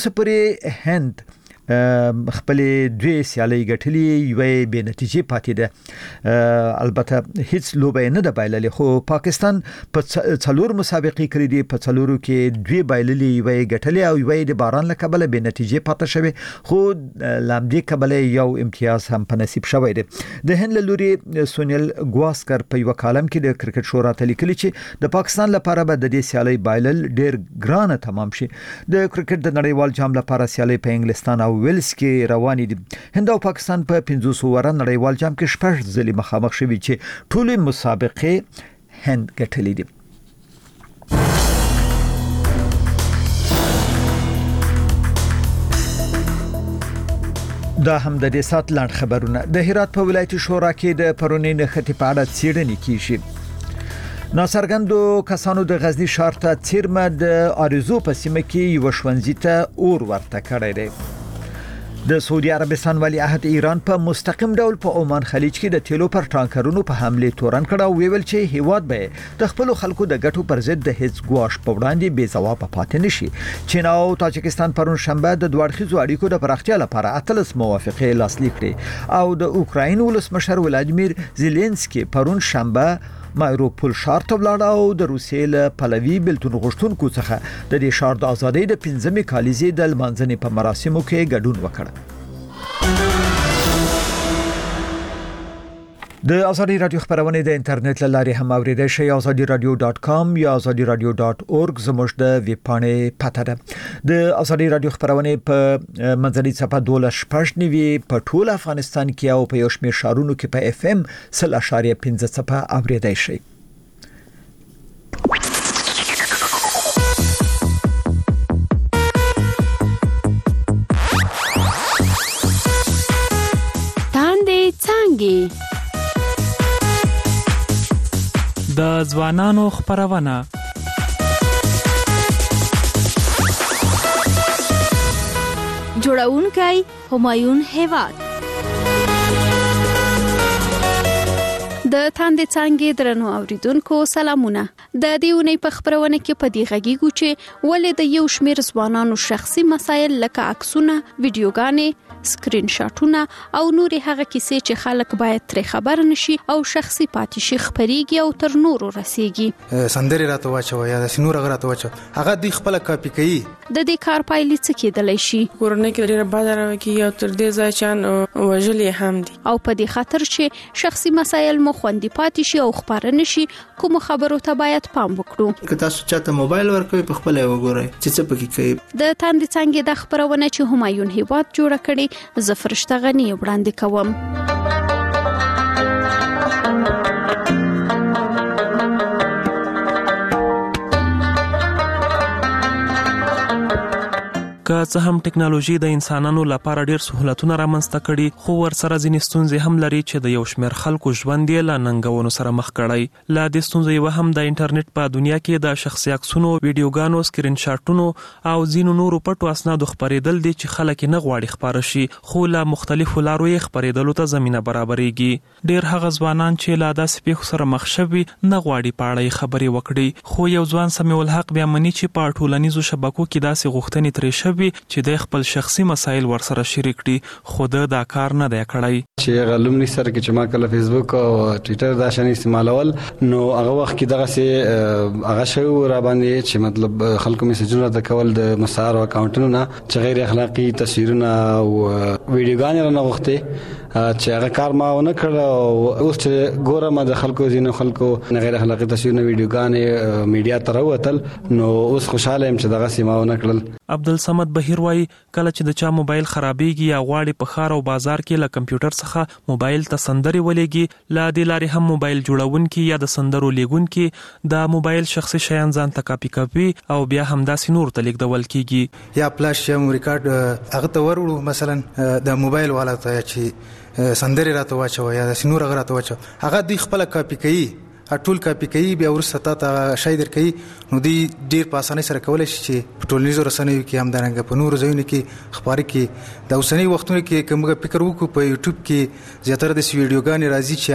سپری هند خپل دوی سیالي ګټلې یوې به نتیجې پاتې ده. البته هیڅ لوبه نه ده بایللې، خو پاکستان په څلور مسابقې کړې دي، په څلورو کې دوی بایللې یوې ګټلې او یوې د باران له کبله به نتیجې پاتې شوه، خو لامدې کبله یو امتیاز هم په نصیب شوی دی. د هند لوري سونیل گواسکر په یو کالم کې د کرکټ شورا ته لیکلي چې د پاکستان لپاره به د دې سیالي بایلل ډیر ګرانه تمام شي. د کرکټ د نړیوال جام لپاره سیالي په انګلستان او ویلز کې روانې دي. هند او پاکستان په 500 ورا نړیوال جام کې شپږ ځلې مخامخ شوي چې ټولې مسابقې هند ګټلې دي. دا هم د دې سات لاند خبرونه. د هرات په ولایت شورا کې د پرونی نښتې په اړه څېړنې کیږي. ناڅرګندو کسانو د غزنی ښار ته څیرمه د آرزو په سیمه کې یو ښوونځي ته اور ورته کړی دی. د سعودي عربستان ولی عهد ایران په مستقیم ډول په عمان خلیج کې د تیلو پر ټانکرونو په حمله تورن کړه او ویل چې هیواد به د خپل خلکو د ګټو پر ضد د هیڅ ګواښ په وړاندې بې ځواب پاتې نشي. چین او تاجکستان پرون شنبه د دوه اړخیزو اړیکو د پراختیا لپاره اتلس موافقې لاسلیک کړې او د اوکراین ولسمشر ولادیمیر زيلنسکي پرون شنبه مایروپول ښار ته ولاړ او د روسیې له پلوي بلتون غوښتونکو څخه د دې ښار د ازادۍ د 15مې کالیزې د لمانځنې په مراسمو کې ګډون وکړ. د ازادي رادیو خبرونه د انټرنیټ لارې هم اوریدئ شئ. azadiradio.com یا azadiradio.org زموږ د ویب پاڼې پته ده. د ازادي رادیو خبرونه په منځنۍ صفحه 12.9 په ټول افغانستان کې او په یو شمېر ښارونو کې په FM 0.5 صفحه اوریدئ شئ. تاندې څنګه د ځوانانو خبرونه جوړونکی همایون هیواد. د تاندې څنګه درنو اوریدونکو سلامونه. د دې ونې په خبرونه کې په دې غږیږو چې ولې د یو شمېر ځوانانو شخصي مسایل لکه عکسونه، ویډیوګانې، سکرین شاټونه او نورې هغه کیسې چې خلک باید ترې خبر نشي او شخصي پاتې شي خبريږي او تر نورو رسیږي. سندري راته واچو یا د سنور راته واچو هغه د خپل کاپی کوي. د دې کار پایلې څه کېدلی شي؟ کورنۍ کې ډېر بازار کې او تر دې ځای چان وژلې هم دي او په دې خاطر چې شخصي مسایل مو خوندي پاتې شي او خبر نشي کوم خبرو ته باید پام وکړو. که تاسو چاته موبایل ورکوي په خپل وګورئ چې څه پکې کوي. د تاندې څنګه د خبرونه چې همایون هیواد جوړ کړي زه فرشته غنی وړاندې کوم. که څه هم ټکنالوژي د انسانانو لپاره ډیر سہولتونه رامنځته کړي، خو ورسره ځینې ستونزې هم لري چې د یو شمېر خلکو ژوند یې له ننګونو سره مخ کړی. لا د ستونزې یو هم د انټرنیټ په دنیا کې د شخصي عکسونو، ویډیوګانو، سکرین شاټونو او ځینو نورو پټو اسنادو خبرېدل دي چې خلک نه غواړي خبره شي، خو له مختلفو لارو یې خبرېدلو ته زمينه برابرېږي. ډیر هغه ځوانان چې لا داسې پیښو سره مخ شوي نه غواړي په اړه خبرې وکړي، خو یو ځوان سمیع الحق بیا مني چې په ټولنیزو شبکو کې داسې غوښتنې ترې شوي چې د خپل شخصي مسایل ورسره شریک کړي، خو دا کار نه دی کړی. چې غلومني سره کې چې ما کله فیسبوک او ټوئیټر دا شان استعمالول نو هغه وخت کې دغه سه هغه شو را باندې چې مطلب خلکو میسجونه د کول د مسار او اکاونټونو نه چې غیر اخلاقی تصویرونه او ویډیوګانې رانه غوښته چې هغه کار ما ونه کړ او اوس چې ګورم د خلکو زینو خلکو غیر اخلاقی تصویرونه ویډیوګانې میډیا ته راوتل نو اوس خوشاله يم چې دغه سیمه ونه کړل. عبدالصمد بهیر وايي کله چې د چا موبایل خرابېږي یا غواړي په ښار او بازار کې له کمپیوټر څخه موبایل ته سندري ولېږي، لا د لارې هم موبایل جوړونکي یا د سندرو لیږونکي د موبایل شخصي شیان ځان ته کاپي او بیا هم داسې نور ته لیږدول کیږي. یا فلاش یا ریکارډ هغه ته وروړو مثلا د موبایل والا ته چې سندري راته واچو یا د سنور راته واچو هغه د خپل کاپی کوي ټول کاپی کوي بیا ورسته تا شای در کوي نو دی ډیر په اسانۍ سره کولای شي چې په ټولنیزو رسنیو کې هم درنګ په نورو ځایونو کې خبري کې د اوسنی وختونو کې کومه فکر وکړو په یوټیوب کې زیاتره د ویډیوګانې راځي چې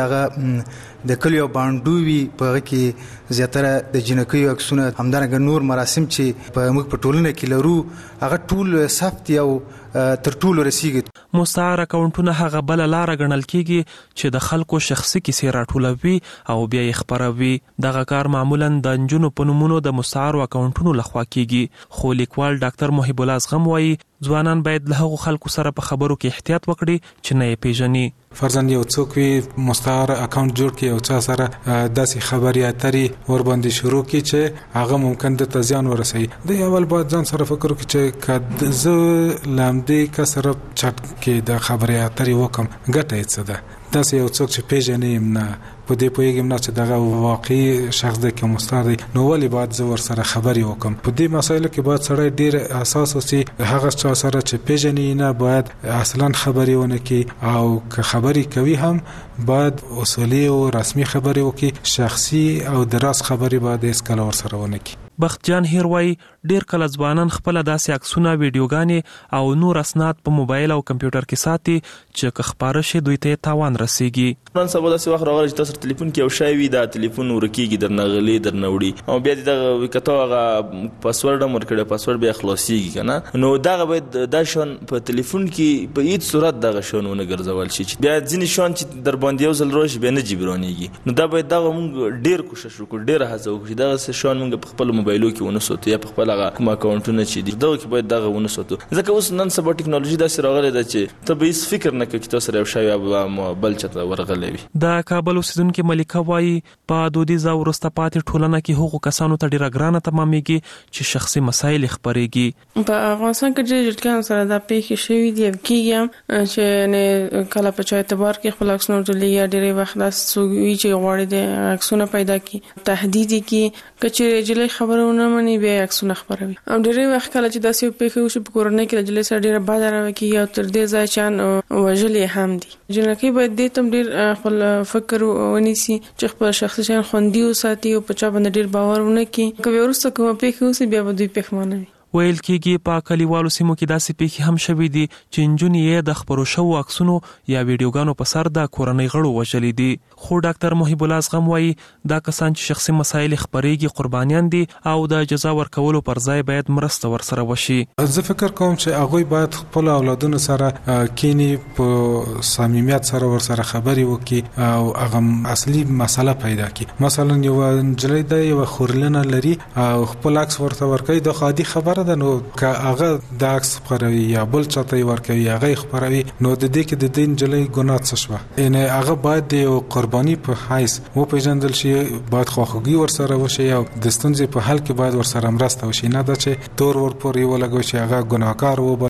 هغه د کلیو باندې وي په هغه کې زیاتره د جنکیو عکسونه همدارنګه نور مراسم چې په موږ په ټولنه کې لرو هغه ټول ثبت او تر ټولو رسیږي. مستعار اکاونټونه هغه بل لار غنل کیږي چې د خلکو شخصي کیسې راټولوي او بیا یې خبروي. دغه کار معمولا د انجونو په نومونو د مستعار اکاونټونو لخوا کیږي، خو لیکوال ډاکټر محب الله زغم وایي ځوانان باید له هغو خلکو سره په خبرو کې احتیاط وکړي چې نه یې پیژني. فرضاً یو څوک وي مستعار اکاونټ جوړ کړي او چا سره داسې خبري اترې ور باندې شروع کړي چې هغه ممکن د تزیان ورسوي. د اول باید ځان سره فکر وکړي چې کله زه لامدې کا سره چټ کې د خبري اترې وکم ګټه یې څه ده. داسې یو څوک چې پیژنې نه په دې پوهیږم نه چې دغه واقعي شخص د کوم مستعار دی نو ولې باید زه ور سره خبري وکم. په دې مسایلو کې باید سړی ډیر اساس اوسي. هغه چا سره چې پیژنې نه باید اصلا خبري ونه کړي او که خبري کوي هم باید اصولي او رسمي خبري وکړي، شخصي او دراز خبري باید هیڅ کله ور سره ونه کړي. بختجان هیروي ډیر کله ځوانان خپل داسې عکسونه ویډیوګانې او نور اسناد په موبایل او کمپیوټر کې ساتي چې که خبره شي دوی ته تاوان رسیږي. نن سبا داسې وخت راغلی چې تاسو ټلیفون کې یو شی وي دا ټلیفون ورکیږي درنه غلي درنه وړي او بیا دغه کته هغه پاسورډ هم ورکړي پاسورډ بیا خلاصيږي کنه نو دغه باید دا شون په ټلیفون کې په هیڅ صورت دغه شونونه ګرځول شي چې بیا ځینې شون چې در باندې یو ځل روش بیا نه جبرانيږي. نو دا باید دغه موږ ډیر کوشش وکړو، ډیر هڅه وکړو دغه شون موږ په خپل موبایلو کې ونسوتو یا په خپل هغه کوم اکاونټونه چې دي دغه کې باید دغه ونسوتو. ځکه اوس نن سبا ټکنالوژي داسې راغلې ده چې ته به هیڅ فکر نه کوې چې تاسو یو شی یا بل چاته ورغلی وي. د کابل اوسیدونکو ملکه وایي په دودیزه وروسته پاتې ټولنه کې هغو کسانو ته ډیره ګرانه تمامېږي چې شخصي مسایل خبرېږي. په افغانستان کې ډېر جټکان سره دا پیښې شوي دي کېږي چې نه کله په چا اعتبار کې خپل عکسونه ورتلي یا ډېرې وخت داسې وي چې غواړي د عکسونه پیدا کړي تهدید کړي که چېرې جلۍ خبره ونه مني بیا عکسونه خپروي. او ډېرې وخت کله چې داسې پیښې وشي په کورنۍ کې د جلۍ سره ډېره بده رویه کېږي او تر دې ځایه چې وژلې هم دي. جنکۍ باید دې ته ډېر خپل فکر ونیسي چې خپل شخصي شیان خوندي وساتي او په چا باندې ډېر باور ونه کړي. که وروسته کومه پیښه وشي بیا به دوی پښیمانه وي. ویل کېږي په کلیوالو سیمو کې داسې پیښې هم شوې دي چې نجونې یې د خپرو شوو عکسونو یا ویډیوګانو په سر د کورنۍ غړو وژلي دي. خو ډاکټر محب الله زغم وایي دا کسان چې شخصي مسایل خبرېږي قربانیان دي او د جزا ورکولو پر ځای باید مرسته ورسره وشي. زه فکر کوم چې هغوی باید خپل اولادونو سره کینی په صمیمیت سره ورسره خبرې وکړي او هغه اصلي مسله پیدا کړي. مثلا یو نجلۍ د یو خورلنه لري او خپل عکس ورته ورکوي د عادي خبره ده نو که هغه د عکس خبروي یا بل چاته ورکوي هغه خبروي نو د دې کې د دې نجلۍ ګناه څه شوه. یعنی هغه باید د قرباني په حیث وپېژندل شي، باید خواخوږي ورسره وشي او د ستونزې په حل کې باید ورسره مرسته وشي، نه دا چې تور ور پورې ولګوي چې هغه ګناهکار و